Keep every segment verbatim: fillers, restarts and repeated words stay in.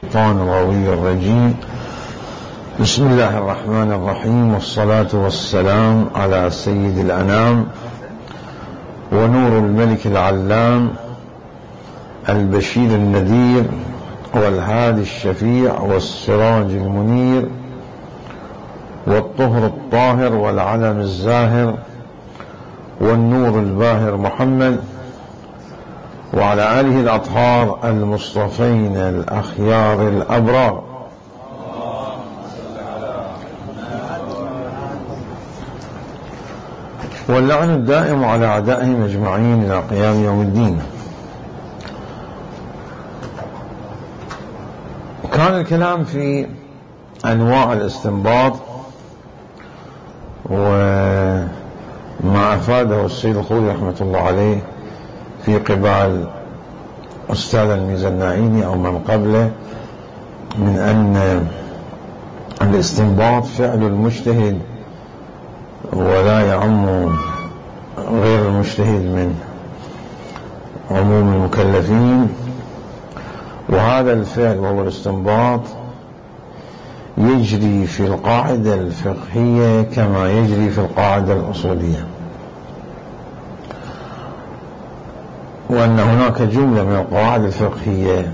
الشيطان الغوي الرجيم. بسم الله الرحمن الرحيم، والصلاة والسلام على سيد الأنام ونور الملك العلام البشير النذير والهادي الشفيع والسراج المنير والطهر الطاهر والعلم الزاهر والنور الباهر محمد وعلى آله الأطهار المصطفين الأخيار الأبرار. واللعن الدائم على أعدائهم أجمعين إلى قيام يوم الدين. كان الكلام في أنواع الاستنباط وما أفاده السيد الخوئي رحمة الله عليه في قبال أستاذ الميزانعيني أو من قبله من أن الاستنباط فعل المجتهد ولا يعم غير المجتهد من عموم المكلفين، وهذا الفعل وهو الاستنباط يجري في القاعدة الفقهية كما يجري في القاعدة الأصولية، وأن هناك جملة من القواعد الفقهية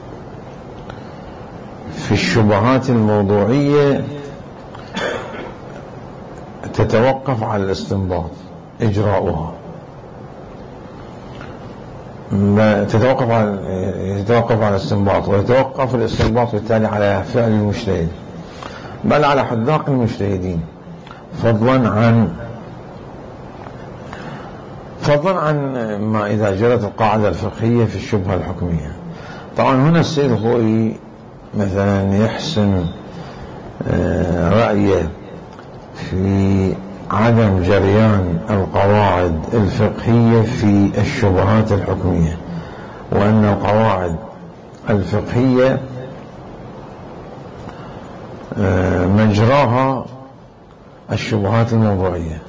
في الشبهات الموضوعية تتوقف على الاستنباط إجراؤها، ما تتوقف على يتوقف على الاستنباط، ويتوقف الاستنباط بالتالي على فعل المجتهد بل على حذاق المجتهدين، فضلا عن فضلا عن ما إذا جرت القاعدة الفقهية في الشبهة الحكمية. طبعا هنا السيد الخوئي مثلا يحسن رأيه في عدم جريان القواعد الفقهية في الشبهات الحكمية، وأن القواعد الفقهية مجراها الشبهات الموضوعية،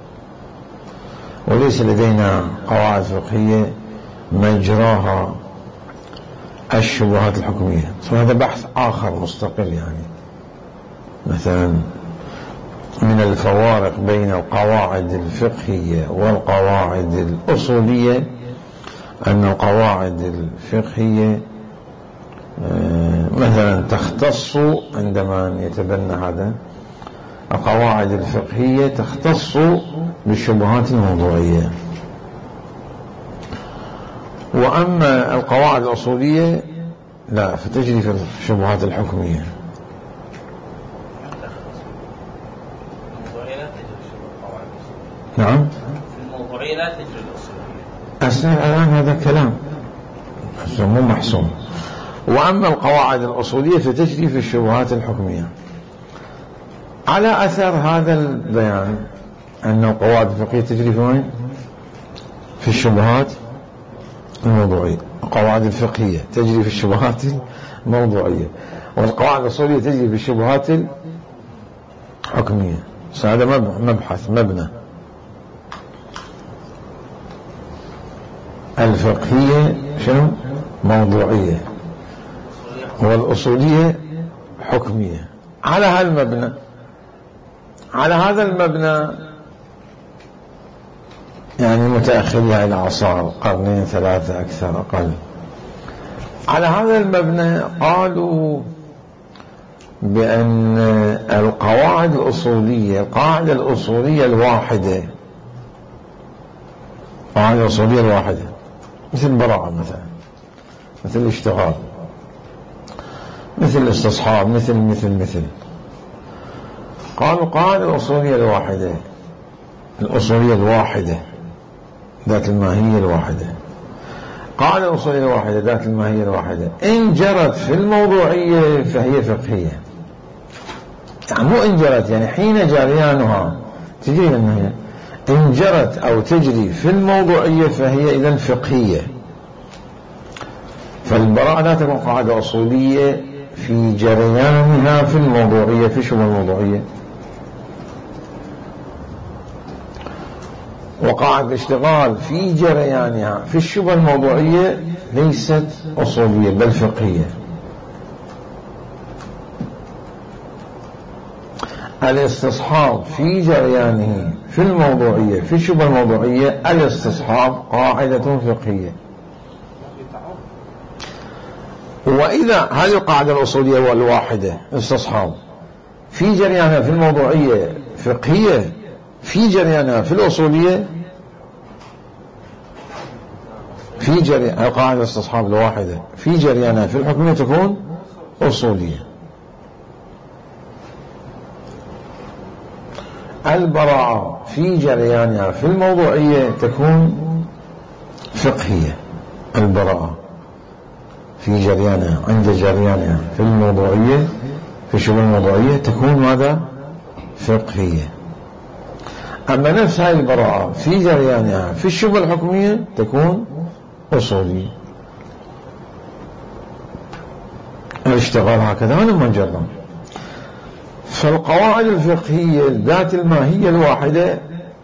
وليس لدينا قواعد فقهية مجراها الشبهات الحكمية. فهذا بحث آخر مستقل. يعني مثلا من الفوارق بين القواعد الفقهية والقواعد الأصولية أن القواعد الفقهية مثلا تختص عندما يتبنى هذا القواعد الفقهية تختص بالشبهات الموضوعية، وأما القواعد الأصولية لا، فتجري في الشبهات الحكمية. نعم، في الموضوعية لا تجري الأصولية. أثناء الآن هذا كلام مو محسوم. وأما القواعد الأصولية فتجري في الشبهات الحكمية. على أثر هذا البيان أن القواعد الفقهية تجري في وين؟ في الشبهات الموضوعية. القواعد الفقهية تجري في الشبهات الموضوعية، والقواعد الأصولية تجري في الشبهات الحكمية. هذا مبحث مبنى الفقهية شنو؟ موضوعية، والأصولية حكمية. على هذا المبنى على هذا المبنى يعني متأخرها إلى عصار قرنين ثلاثة أكثر أقل. على هذا المبنى قالوا بأن القواعد الأصولية القاعدة الأصولية الواحدة القاعدة الأصولية الواحدة مثل البراءة مثلا، مثل الاشتغال، مثل الاستصحاب، مثل مثل مثل قالوا القاعدة الأصولية الواحدة الأصولية الواحدة ذات الماهية الواحدة قاعدة الأصولية الواحدة ذات الماهية الواحدة إن جرت في الموضوعية فهي فقهية. يعني مو إن جرت يعني حين جريانها تجري الماهية، إن جرت أو تجري في الموضوعية فهي إذن فقهية. فالبراءة لا تكون قاعدة أصولية في جريانها في الموضوعية في شبه الموضوعية، وقاعدة الاشتغال في جريانها في الشبه الموضوعية ليست أصولية بل فقهية. الاستصحاب في جريانه في الموضوعية في الشبهة الموضوعية الاستصحاب قاعدة فقهية. وإذا هذه القاعدة الأصولية الواحدة استصحاب في جريانها في الموضوعية فقهية في جريانها في الأصولية في جريان القاعدة الاستصحاب الواحدة في جريانها في الحكمية تكون أصولية. البراءة في جريانها في الموضوعية تكون فقهية. البراءة في جريانها عند جريانها في الموضوعية في الشبهة الموضوعية تكون ماذا؟ فقهية. أما نفس هذه البراءة في جريانها في الشبهة الحكمية تكون أصولية. الاشتغال هكذا أنا ما جرم. فالقواعد الفقهية ذات الماهية الواحدة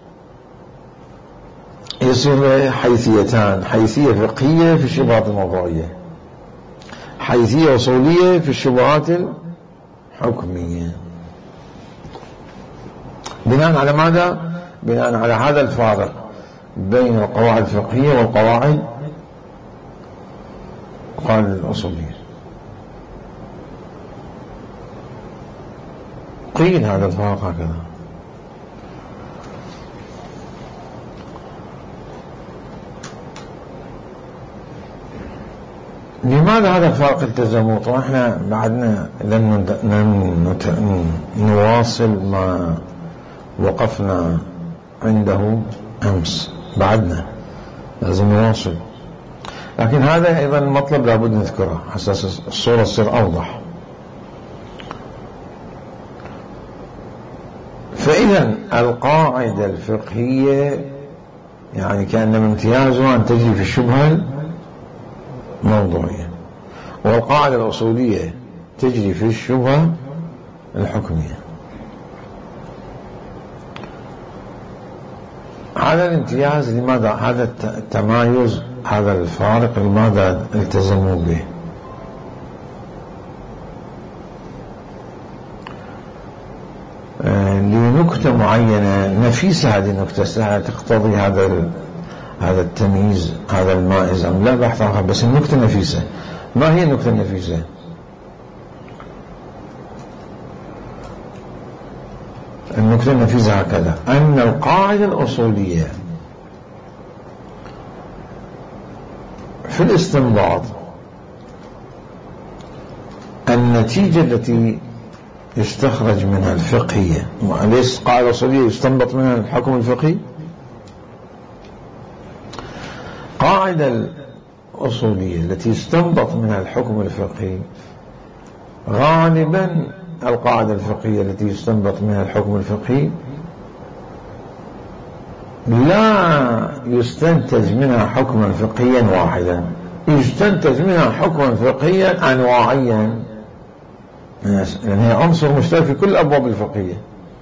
يصير حيثيتان: حيثية فقهية في الشبهات الموضوعية، حيثية أصولية في الشبهات الحكمية. بناء على ماذا؟ بناء على هذا الفارق بين القواعد الفقهية والقواعد قال الأصولية. قيل هذا الفارق هكذا. لماذا هذا الفارق التزموا؟ طبعا احنا بعدنا لن نواصل ما وقفنا عنده أمس، بعدنا لازم نواصل، لكن هذا أيضا المطلب لابد نذكره حتى الصورة تصير أوضح. فإذا القاعدة الفقهية يعني كأن امتيازها أن تجري في الشبهة الموضوعية، والقاعدة الأصولية تجري في الشبهة الحكمية. هذا الامتياز لماذا؟ هذا التمايز، هذا الفارق لماذا التزموا به؟ لنكتة معينة نفيسة. هذه النكتة تقتضي هذا هذا التمييز، هذا المائز أم لا بحث عنها، بس النكتة نفيسة. ما هي النكتة النفيسة؟ النكتة النفيسة هكذا: أن القاعدة الأصولية في الاستنباط النتيجة التي يستخرج منها الفقهية، وليس قاعدة أصولية يستنبط منها الحكم الفقهي. قاعدة الأصولية التي يستنبط منها الحكم الفقهي غالبا القاعدة الفقهية التي يستنبط منها الحكم الفقهي لا يستنتج منها حكما فقهيا واحدا، يستنتج منها حكما فقهيا أنواعيا، لأن هي عنصر مشترك في كل الأبواب الفقهية،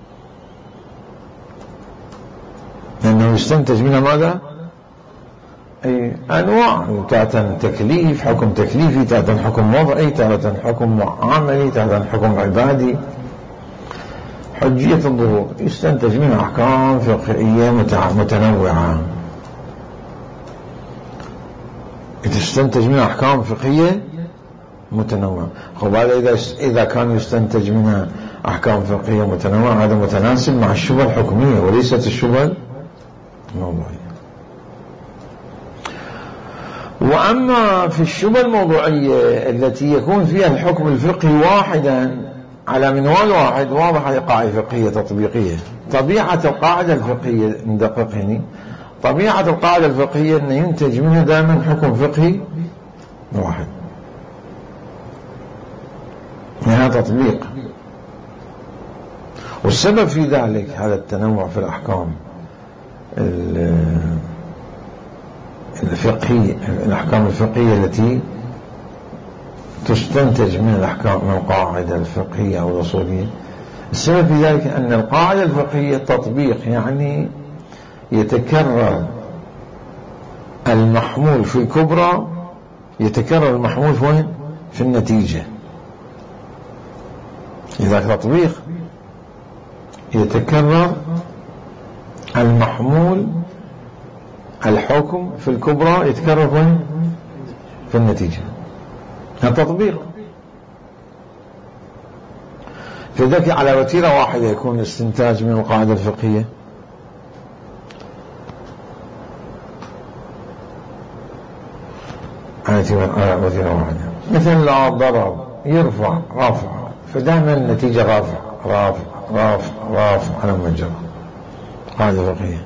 لأنه يستنتج منها ماذا؟ أي أنواع، تارة تكليف، حكم تكليفي، تارة حكم وضعي، تارة حكم معاملي، تارة حكم عبادي. حجية الظهور يستنتج منها أحكام فقهية متنوعة، تستنتج منها أحكام فقهية متنوعة. خب هذا إذا إذا كان يستنتج منها أحكام فقهية متنوعة هذا متناسب مع الشبهة الحكمية وليست الشبهة الموضوعية. وأما في الشبهة الموضوعية التي يكون فيها الحكم الفقهي واحدا على منوال واحد، واضح هذه قاعدة فقهية تطبيقية. طبيعة القاعدة الفقهية ندقق هنا، طبيعة القاعدة الفقهية أن ينتج منها دائما حكم فقهي واحد، هذا تطبيق. والسبب في ذلك هذا التنوع في الأحكام الفقهية، الأحكام الفقهية التي تستنتج من الأحكام من القاعدة الفقهية أو الأصولية. السبب في ذلك أن القاعدة الفقهية تطبيق، يعني يتكرر المحمول في الكبرى، يتكرر المحمول في وين؟ في النتيجة. إذا تطبيق يتكرر المحمول الحكم في الكبرى يتكرر وين؟ في النتيجة. هذا تطبيق. فذلك على وتيرة واحدة يكون الاستنتاج من القاعدة الفقهية. على وتيرة واحدة، مثل لا ضرب يرفع رافع، فدائما النتيجة رافع رافع رافع رافع على مجرى. قاعدة فقهية.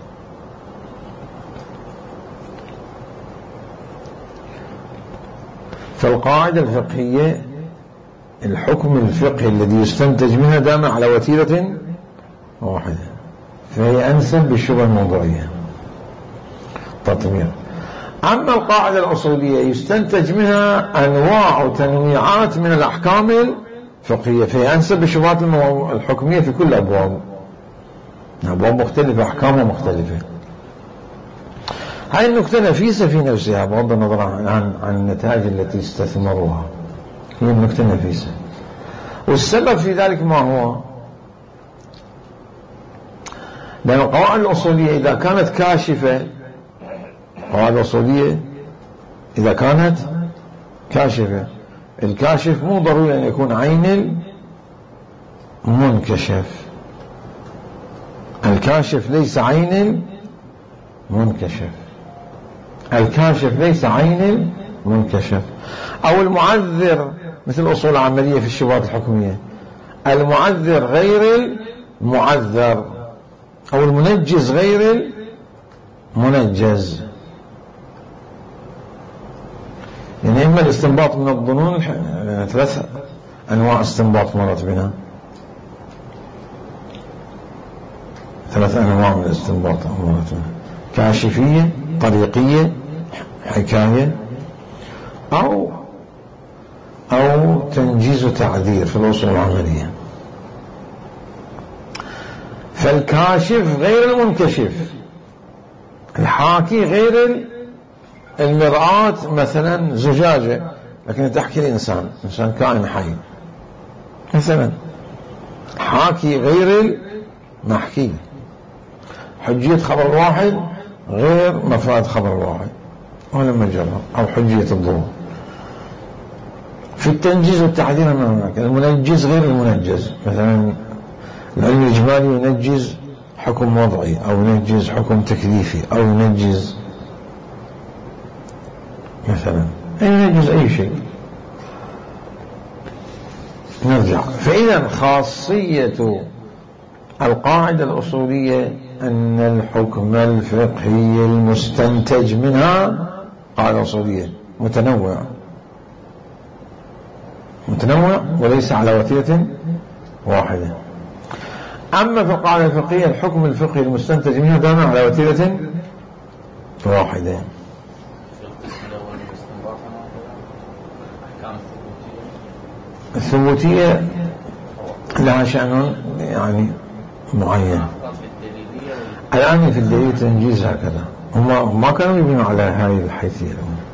فالقاعدة الفقهية الحكم الفقهي الذي يستنتج منها دائما على وتيرة واحدة، فهي أنسب بالشبهة الموضوعية تطبيق. أما القاعدة الأصولية يستنتج منها أنواع وتنويعات من الأحكام الفقهية، فهي أنسب بالشبهات الحكمية في كل أبواب، أبواب مختلفة، أحكامها مختلفة. هاي النكتة نفيسة في نفسها بغض النظر عن, عن النتائج التي استثمروها، هي النكتة نفيسة. والسبب في ذلك ما هو؟ لأن القواعد الأصولية إذا كانت كاشفة، القواعد الأصولية إذا كانت كاشفة، الكاشف مو ضروري أن يكون عين المنكشف، الكاشف ليس عين المنكشف، الكاشف ليس عين المنكشف. أو المعذر مثل أصول العملية في الشبهات الحكمية، المعذر غير المعذر، أو المنجز غير المنجز. يعني إما الاستنباط من الظنون، ثلاث أنواع استنباط مرت بنا، ثلاث أنواع من الاستنباط مرت بنا: كاشفية، طريقية، حكاية، أو أو تنجيز تعذير في الأصول العملية. فالكاشف غير المنكشف، الحاكي غير المرآة، مثلا زجاجة لكن تحكي الإنسان، إنسان كائن حي مثلا، حاكي غير المحكي، حجية خبر واحد غير مفاد خبر واحد ولا مجرد، أو حجية الضوء. في التنجيز والتعديل من هناك المنجز غير المنجز، مثلا العلم الإجمالي ينجز حكم وضعي، أو ينجز حكم تكليفي، أو ينجز مثلا، ينجز أي شيء. نرجع. فإذا خاصية القاعدة الأصولية أن الحكم الفقهي المستنتج منها قاعدة أصولية متنوع متنوع وليس على وتيرة واحدة. أما في القاعدة الفقهية الحكم الفقهي المستنتج منها دائما على وتيرة واحدة. الثبوتية لها شأن يعني معين. الآن في الدليل تنجيز هكذا، هم ما كانوا يبنوا على هاي الحيثية.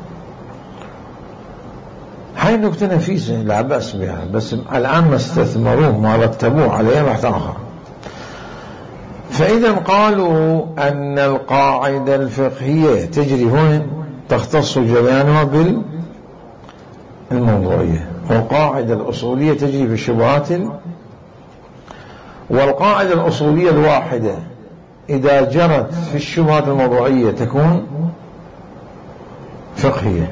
هاي النكتة نفيسة لا بأس بها، بس الآن ما استثمروه ما رتبوه عليها بحث آخر. فإذا قالوا أن القاعدة الفقهية تجري هون تختص جريانها بالموضوعية، والقاعدة الأصولية تجري في الشبهات، والقاعدة الأصولية الواحدة إذا جرت في الشبهات الموضوعية تكون فقهية.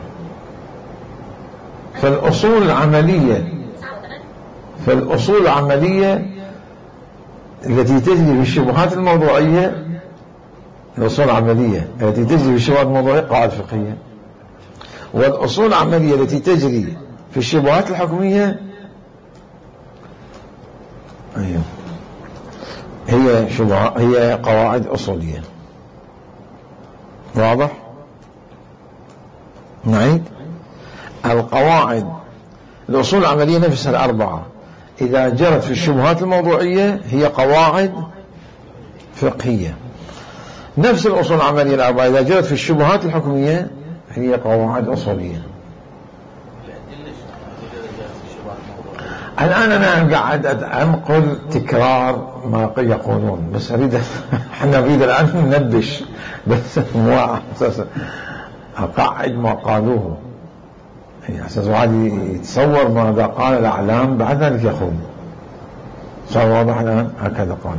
فالأصول العملية فالأصول العملية التي تجري في الشبهات الموضوعية، الأصول العملية التي تجري في الشبهات الموضوعية قاعدة فقهية، والأصول العملية التي تجري في الشبهات الحكمية أيوه هي شبهة، هي قواعد أصولية. واضح؟ نعيد. القواعد الأصول العملية نفسها الأربعة إذا جرت في الشبهات الموضوعية هي قواعد فقهية. نفس الأصول العملية الأربعة إذا جرت في الشبهات الحكمية هي قواعد أصولية. الآن أنا قاعد أنقل تكرار ما يقولون، بس أريد احنا نريد الآن ننبش، بس مو أساس أقعد ما قالوه، يعني أساس واحد يتصور ماذا قال الأعلام بعد ذلك يقول. صار واضح الآن؟ هكذا قال.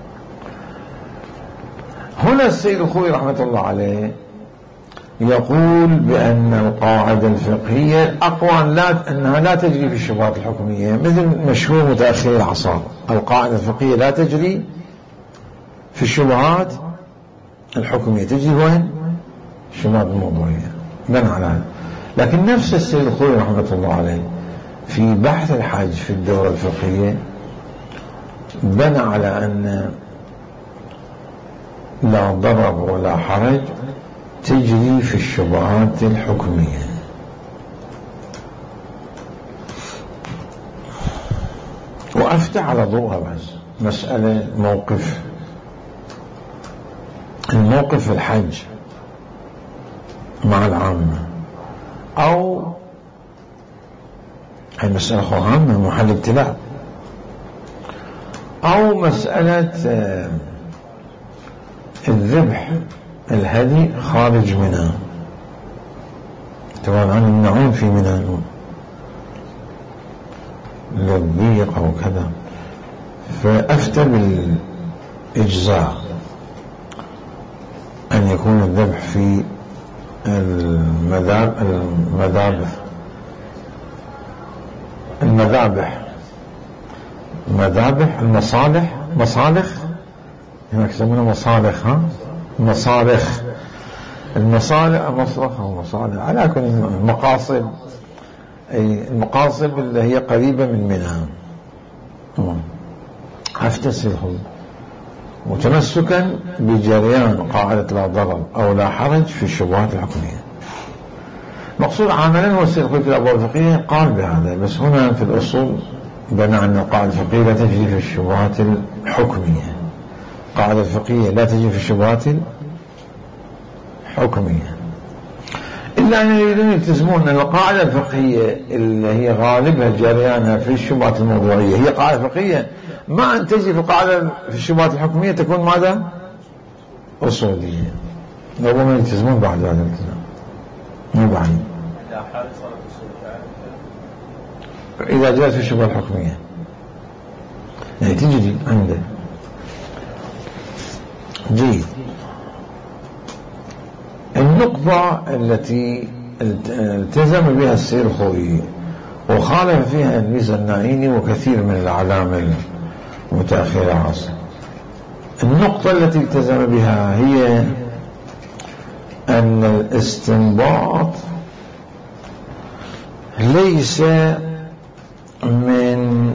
هنا السيد الخوئي رحمة الله عليه يقول بأن القاعدة الفقهية أقوى لا أنها لا تجري في الشبهات الحكمية، مثل مشهور متأخر العصر. القاعدة الفقهية لا تجري في الشبهات الحكمية، تجري وين؟ الشبهات الموضوعية. بنى على هذا. لكن نفس السيد الخوئي رحمة الله عليه في بحث الحج في الدورة الفقهية بنى على أن لا ضرر ولا حرج تجري في الشبهات الحكمية. وأفتح على ضوءها بس مسألة موقف الموقف في الحج مع العامة، أو هي مسألة عامة محل ابتلاء، أو مسألة الذبح الهدي خارج منى، طبعا عن يمنعون في منى للضيق أو كذا، فأفتى بالإجزاء أن يكون الذبح في المذابح المذابح المذابح مذابح المصالح مصالح هناك يسمونها مصالح، ها مصالح المصالح مصرخ أو مصالح على كل المقاصد، أي المقاصد اللي هي قريبة من منها. أفتسلهم متمسكا بجريان قاعدة لا ضرر أو لا حرج في الشبهات الحكمية. مقصود عملا هو السيد الخوئي في الأبواب الفقهية قال بهذا، بس هنا في الأصول بنى أن القاعدة الفقهية لا تجري في الشبهات الحكمية. القاعدة الفقهية لا تجري في الشبهات الحكمية، إلا أن يريدون يلتزمون أن القاعدة الفقهية اللي هي غالبها جريانها في الشبهات الموضوعية هي قاعدة فقهية، ما أن تجري في القاعدة في الشبهات الحكمية تكون ماذا؟ أصولية. ربما يلتزمون بعد هذا الالتزام، مو بعيد إذا جاءت في الشبهة الحكمية يعني تجري عنده. جيد. النقطة التي التزم بها السيد الخوئي وخالف فيها الميزة النائيني وكثير من الأعلام المتأخرة العصر، النقطة التي التزم بها هي أن الاستنباط ليس من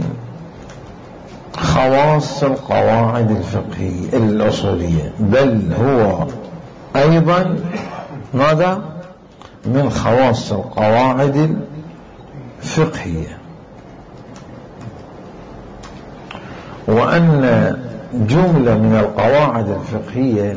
خواص القواعد الفقهية الأصولية، بل هو أيضا ماذا؟ من خواص القواعد الفقهية، وأن جملة من القواعد الفقهية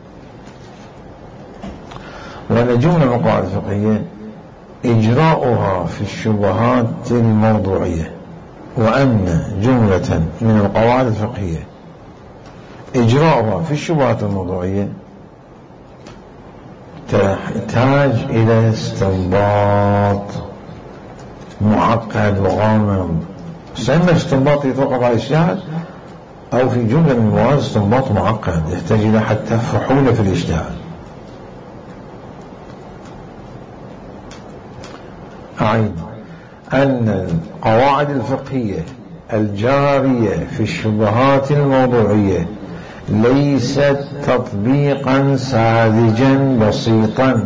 وأن جملة من القواعد الفقهية إجراؤها في الشبهات الموضوعية، وأن جملة من القواعد الفقهية إجراؤها في الشبهات الموضوعية تحتاج إلى استنباط معقد وغامض. سأما استنباط يتوقف على الاجتهاد، أو في جملة من المواد استنباط معقد يحتاج إلى حتى فحولة في الاجتهاد. أعيد أن القواعد الفقهية الجارية في الشبهات الموضوعية ليست تطبيقا ساذجا بسيطا،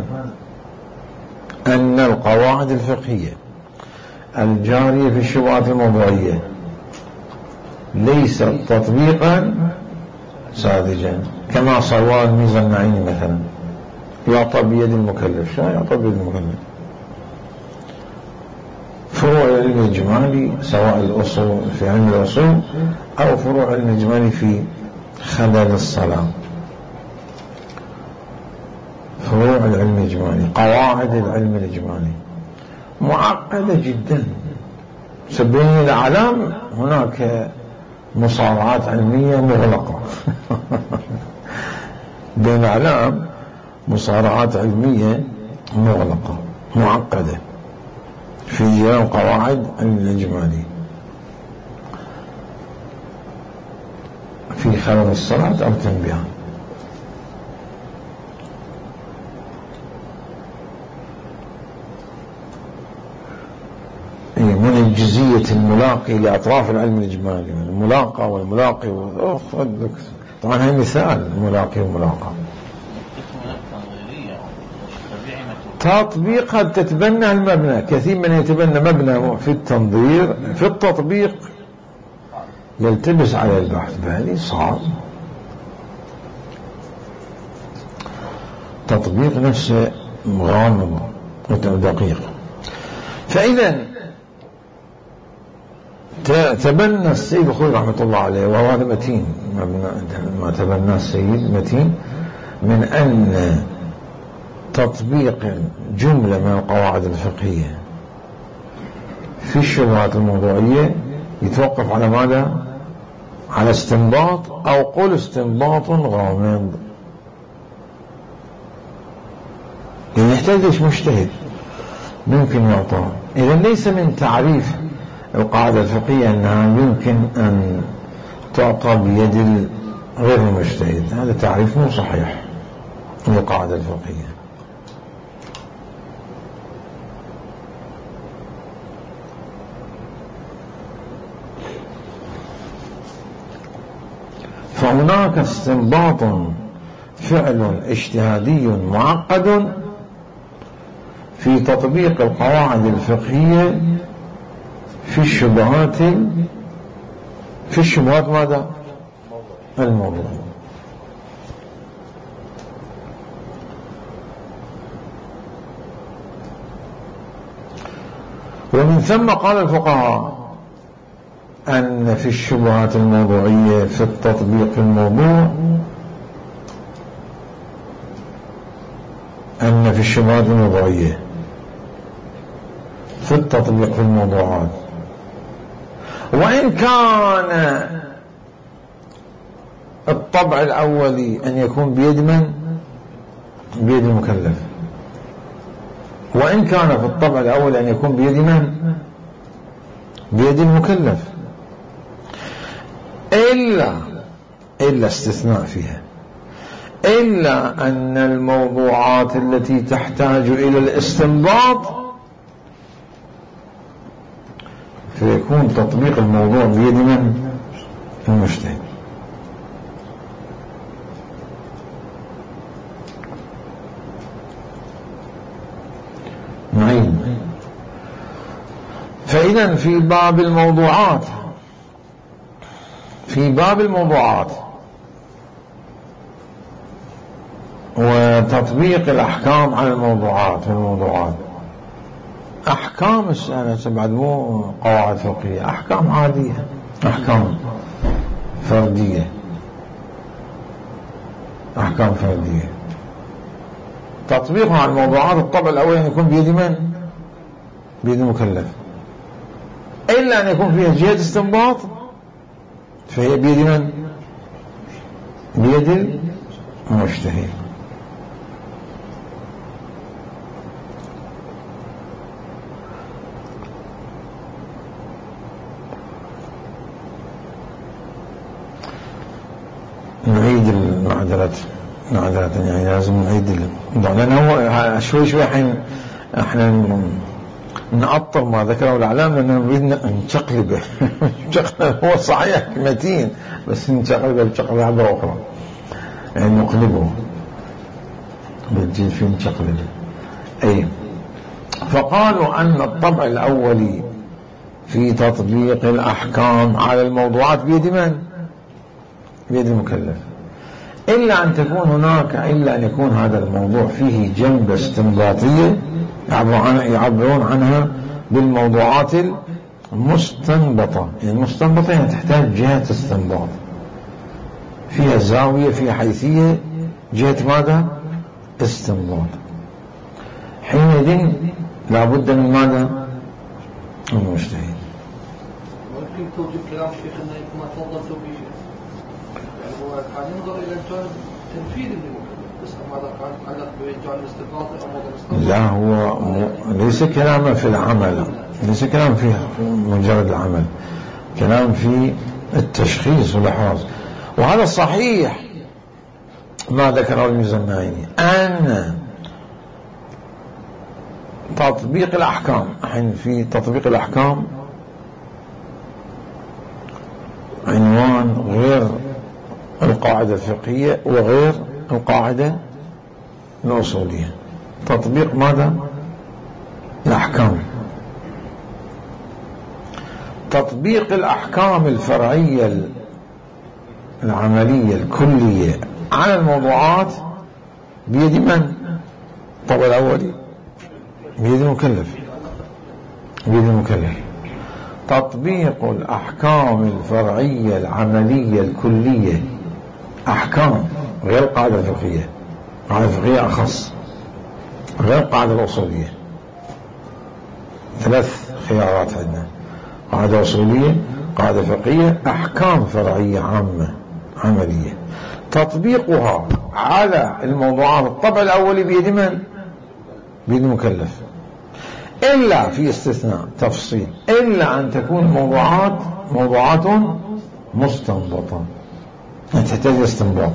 أن القواعد الفقهية الجارية في الشبهات الموضوعية ليست تطبيقا ساذجا، كما صار الميزة النائيني مثلا يعطى بيد المكلف. شو يعطى بيد المكلف؟ فروع العلم الإجمالي سواء الأصول في علم الأصول أو فروع العلم الإجمالي في خلل الصلاة، فروع العلم الإجمالي قواعد العلم الإجمالي معقدة جدا، بين الأعلام هناك مصارعات علمية مغلقة بين الأعلام مصارعات علمية مغلقة معقدة في قواعد الإجمالية في خلال الصلاة أو تنبيهان. من الجزية الملاقي لأطراف العلم الإجمالي، الملاقى والملاقي و... طبعا هاي مثال الملاقي والملاقى. تطبيق قد تتبنى المبنى، كثير من يتبنى مبنى في التنظير، في التطبيق يلتبس على البحث، فهذه صعب. تطبيق نفسه غامض ودقيق. فإذا تبنى السيد الخوي رحمة الله عليه، وهو هذا متين ما تبنى السيد متين، من أن تطبيق جملة من القواعد الفقهية في الشبهات الموضوعية يتوقف على ماذا؟ على استنباط، أو قول استنباط غامض، يعني يحتاج ليش مجتهد ممكن يعطى. إذا ليس من تعريف القاعدة الفقهية أنها يمكن أن تعطى بيد غير المجتهد، هذا تعريف مو صحيح للقاعدة الفقهية. فهناك استنباط فعل اجتهادي معقد في تطبيق القواعد الفقهية في الشبهات في الشبهات ماذا؟ الموضوع. ومن ثم قال الفقهاء أن في الشبهات الموضوعية في التطبيق في الموضوع أن في الشبهات الموضوعية في التطبيق في الموضوعات، وإن كان الطبع الأولي أن يكون بيد من؟ بيد المكلف. وإن كان في الطبع الأول أن يكون بيد من؟ بيد المكلف، إلا إلا استثناء فيها، إلا أن الموضوعات التي تحتاج إلى الاستنباط فيكون تطبيق الموضوع بيد من؟ المجتهد. نعيد. فإذا في باب الموضوعات في باب الموضوعات وتطبيق الأحكام على الموضوعات في الموضوعات، أحكام السنة بعد مو قواعد فقهية، أحكام عادية، أحكام فردية، أحكام فردية تطبيقها على الموضوعات الطبع الأول أن يكون بيد من؟ بيد المكلف، إلا أن يكون فيها جهة استنباط فهي بيد من؟ بيد المجتهد. نعيد المعادلة معادلة يعني لازم نعيد لأنه هو شوي شوي حين احنا نعطر ما ذكره الإعلام لأننا نريد نشقلبه هو صحيح متين بس نشقلبه بشقلبه عبر أخرى، يعني نقلبه بنجيب فيه نشقلبه. أي فقالوا أن الطبع الأولي في تطبيق الأحكام على الموضوعات بيد من؟ بيد المكلف، إلا أن تكون هناك إلا أن يكون هذا الموضوع فيه جنبة استنباطية يعبرون عنها بالموضوعات المستنبطة. يعني المستنبطة يعني تحتاج جهة استنباط، فيها زاوية، فيها حيثية، جهة ماذا؟ استنباط. حينئذ لابد من ماذا؟ المجتهد. يمكن توجيه كلام الشيخ أنه كما تفضلت به، يعني هو كان ينظر إلى الجانب التنفيذي للمكلف، بس ماذا كان علق بجانب الاستنباطي أو موضوع الاستنباط؟ لا، هو م... ليس كلام في العمل، ليس كلام في مجرد العمل، كلام في التشخيص والإحراز. وهذا صحيح ما ذكره المزنايني، أن تطبيق الأحكام، الحين في تطبيق الأحكام عنوان غير القاعدة الفقهية وغير القاعدة الأصولية. تطبيق ماذا؟ الأحكام. تطبيق الأحكام الفرعية العملية الكلية على الموضوعات بيد من؟ الطبع الأولي بيد المكلف، بيد المكلف. تطبيق الأحكام الفرعية العملية الكلية، أحكام غير قاعدة فقهية، قاعدة فقهية أخص غير قاعدة الأصولية. ثلاث خيارات عندنا: قاعدة أصولية، قاعدة فقهية، أحكام فرعية عامة عملية. تطبيقها على الموضوعات الطبع الأولي بيد من؟ بيد المكلف، إلا في استثناء تفصيل، إلا أن تكون موضوعات موضوعات مستنبطة تحتاج استنباط.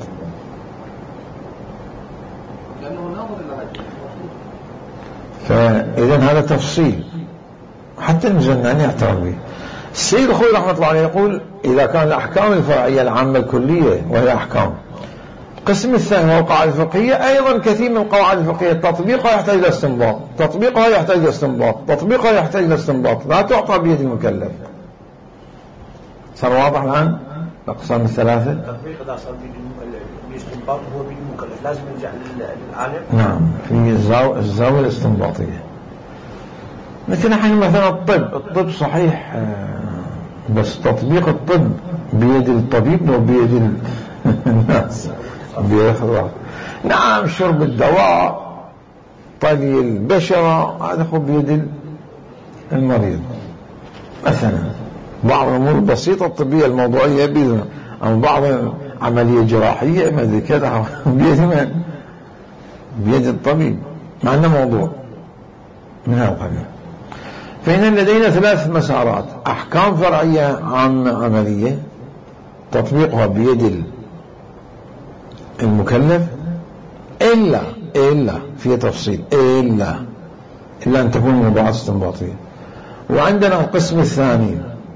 فإذا هذا تفصيل حتى المزناني يعترف به. السيد الخوي رحمة الله عليه يقول: إذا كان الأحكام الفرعية العامة الكلية وهي أحكام. القسم الثاني هو القواعد الفقهية، أيضا كثير من القواعد الفقهية تطبيقها يحتاج إلى استنباط، تطبيقها يحتاج إلى استنباط، تطبيقها يحتاج إلى استنباط، لا تعطى بيد المكلف. صار واضح الآن الأقسام الثلاثة؟ التطبيق إذا صار بيد الاستنباط هو بيد المكلف، لازم يرجع للعالم. نعم، في الزاوية الاستنباطية. مثل حين مثلا الطب، الطب صحيح بس تطبيق الطب بيد الطبيب وبيد الناس بيخضع. نعم، شرب الدواء، طلي البشرة، هذا هو بيد المريض. مثلا بعض الأمور البسيطة الطبية الموضوعية بيدنا، أو بعض عملية جراحية ما ذي كذا بيد من؟ بيد الطبيب، مع أنه موضوع من هذا القبيل. فإن لدينا ثلاث مسارات: أحكام فرعية عامة عملية تطبيقها بيد المكلف، إلا إلا في تفصيل إلا إلا أن تكون موضوعات استنباطية. وعندنا القسم الثاني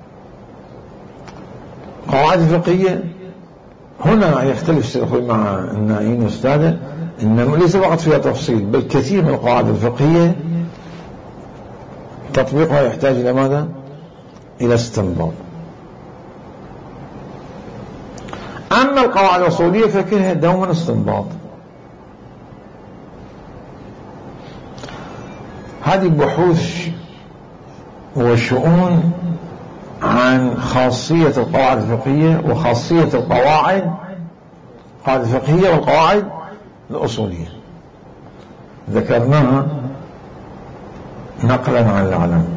قواعد فقهية. هنا يختلف سيدخل مع النائين أستاذه إنه ليس فقط فيها تفصيل، بل كثير من القواعد الفقهية تطبيقها يحتاج إلى ماذا؟ إلى استنباط. أما القواعد الأصولية فكلها دوما استنباط. هذه بحوث وشؤون عن خاصية القواعد الفقهية وخاصية القواعد القواعد الفقهية والقواعد الأصولية، ذكرناها نقلا عن العلم.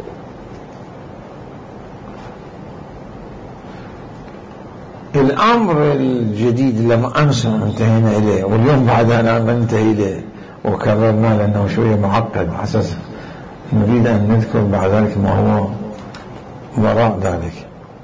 الأمر الجديد لما أمس انتهينا إليه واليوم بعدنا ننتهي إليه وكررنا لأنه شوية معقد، حساس نريد أن نذكر بعد ذلك ما هو وراء ذلك.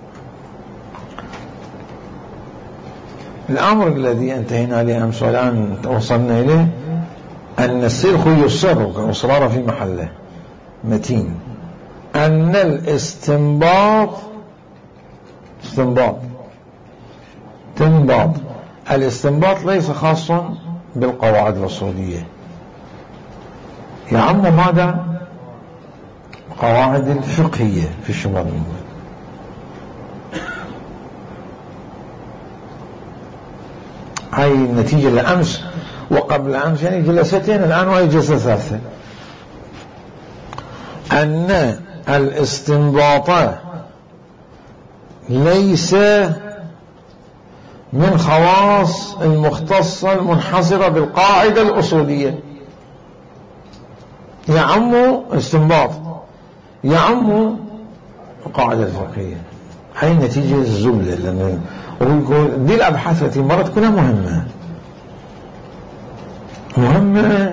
الأمر الذي انتهينا إليه أمس والآن وصلنا إليه أن السلخ يصر إصرار في محله متين أن الاستنباط استنباط تنباط الاستنباط ليس خاصا بالقواعد الأصولية، يعم ماذا؟ قواعد الفقهية في الشمال الموجود. هاي النتيجة لأمس وقبل أمس، يعني جلستين الآن وهي جلسة ثالثة، أن الاستنباط ليس من خواص المختصة المنحصرة بالقاعدة الأصولية، يعم استنباط يعم القاعدة الفقهية. هاي النتيجة الزبلة، لأن دي الأبحاث التي مرت كلها مهمة مهمة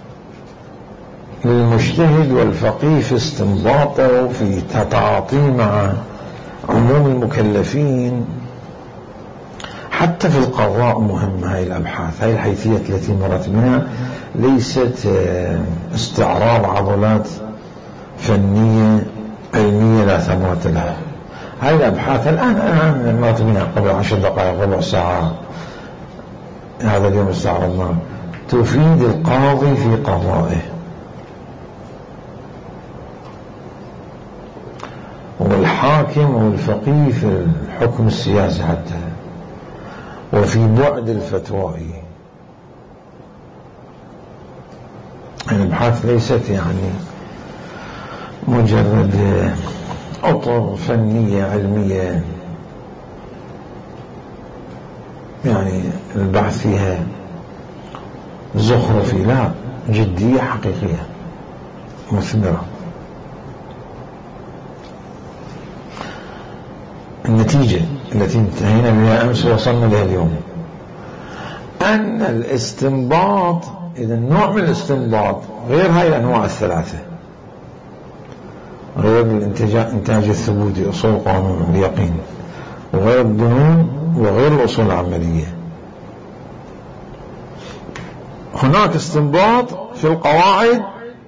للمجتهد والفقيه في استنباطه وفي تتعاطيه مع عموم المكلفين. حتى في القضاء مهمة هاي الأبحاث. هاي الحيثية التي مرت بنا ليست استعراض عضلات فنية علمية لا ثمرة لها. هاي الأبحاث الآن الآن مرت بنا قبل عشر دقائق ربع ساعة، هذا اليوم استعرضناه، تفيد القاضي في قضائه، والحاكم والفقيه في الحكم السياسي حتى، وفي بعد الفتوائي. الأبحاث ليست يعني مجرد أطر فنية علمية يعني البحث فيها زخرفي، لا، جدية حقيقية مثمرة. النتيجة التي انتهينا بها أمس وصلنا لها اليوم أن الاستنباط، إذا نوع من الاستنباط غير هاي الأنواع الثلاثة، غير الإنتاج الثبوتي أصول القانون اليقين، وغير الظنون، وغير الأصول العملية، هناك استنباط في القواعد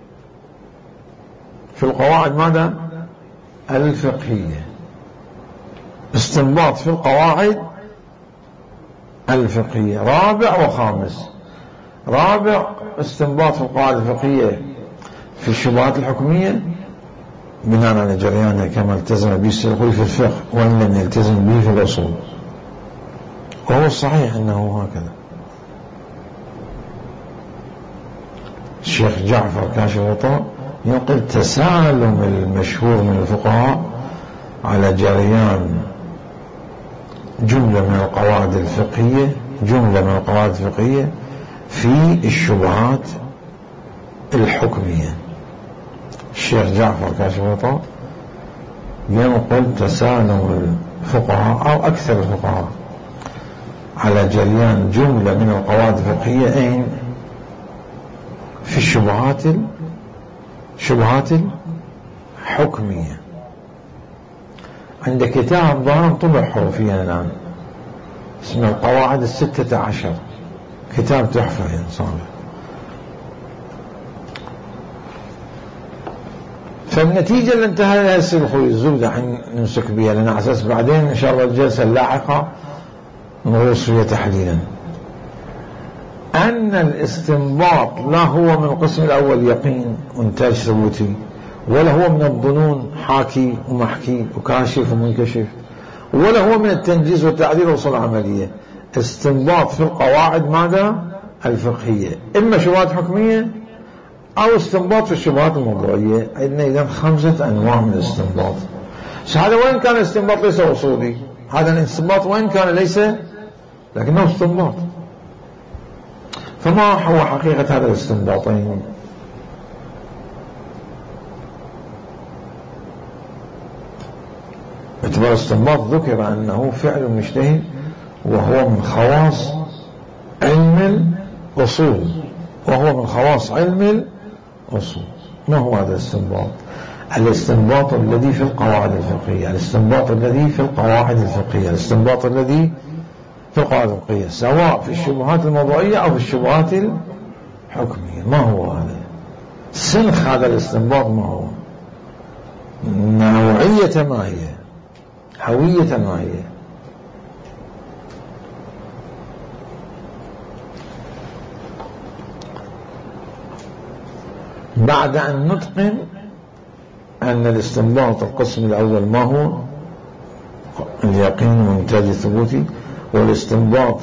في القواعد ماذا؟ الفقهية. استنباط في القواعد الفقهية رابع وخامس. رابع استنباط في القواعد الفقهية في الشبهات الحكمية بناء على جريانها كما التزم به السلخوي في الفقه وإن لم يلتزم به في الأصول، وهو الصحيح أنه هكذا. الشيخ جعفر كاشف الغطاء ينقل تسالم المشهور من الفقهاء على جريان جملة من القواعد الفقهية جملة من القواعد الفقهية في الشبهات الحكمية. الشيخ جعفر كاشف الغطاء ينقل تسالم الفقهاء أو أكثر الفقهاء على جريان جملة من القواعد الفقهية أين؟ في الشبهات الشبهات الحكمية. عند كتاب ضام طبع حرفيا الآن اسمه القواعد الستة عشر، كتاب تحفة يعني صالح. فالنتيجة اللي انتهى لها السلخوي الزبدة حين نمسك بها، لأن على أساس بعدين إن شاء الله الجلسة اللاحقة نغوص فيها تحديدا، أن الاستنباط لا هو من القسم الأول يقين وإنتاج ثبوتي، ولا هو من الظنون حاكي ومحكي وكاشف ومنكشف، ولا هو من التنجيز والتعديل والأصول العملية. استنباط في القواعد ماذا؟ الفقهية، إما شبهات حكمية أو استنباط في الشبهات الموضوعية. عندنا إذن خمسة أنواع من الاستنباط. هذا وين كان الاستنباط ليس أصولي، هذا الاستنباط وين كان ليس، لكنه استنباط. فما هو حقيقة هذا الاستنباطين؟ باعتبار الاستنباط ذكر أنه فعل مجتهد وهو من خواص علم الأصول، وهو من خواص علم الأصول. ما هو هذا الاستنباط؟ الاستنباط الذي في القواعد الفقهية، الاستنباط الذي في القواعد الفقهية، الاستنباط الذي في القواعد الفقهية، سواء في الشبهات الموضوعية أو في الشبهات الحكمية. ما هو هذا سنخ هذا الاستنباط؟ ما هو نوعية؟ ما هي هوية؟ ما هي؟ بعد أن نتقن أن الاستنباط القسم الأول ما هو؟ اليقين وإنتاج الثبوتي، والاستنباط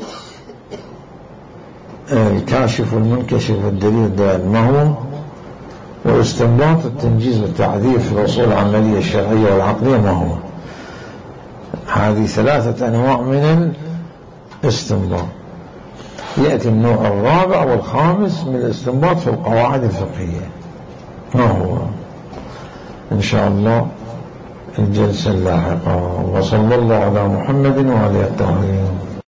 الكاشف والمنكشف والدليل الدال ما هو؟ والاستنباط التنجيز والتعذيب في الأصول العملية الشرعية والعقلية ما هو؟ هذه ثلاثة أنواع من الاستنباط. يأتي النوع الرابع والخامس من الاستنباط في القواعد الفقهية. ما هو؟ إن شاء الله الجلسة اللاحقة. وصلى الله على محمد وعلى الطاهرين.